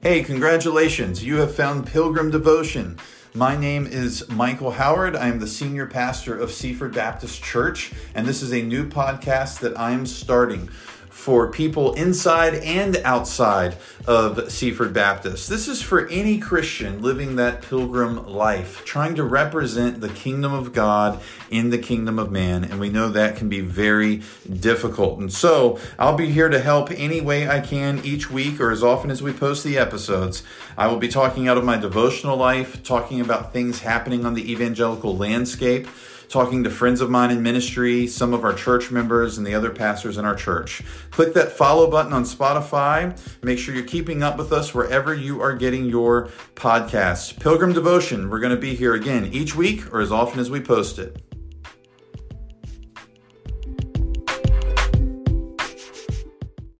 Hey, congratulations. You have found Pilgrim Devotion. My name is Michael Howard. I am the senior pastor of Seaford Baptist Church, and this is a new podcast that I am starting for people inside and outside of Seaford Baptist. This is for any Christian living that pilgrim life, trying to represent the kingdom of God in the kingdom of man, and we know that can be very difficult. And so I'll be here to help any way I can each week, or as often as we post the episodes. I will be talking out of my devotional life, talking about things happening on the evangelical landscape, talking to friends of mine in ministry, some of our church members, and the other pastors in our church. Click that follow button on Spotify. Make sure you're keeping up with us wherever you are getting your podcasts. Pilgrim Devotion, we're going to be here again each week or as often as we post it.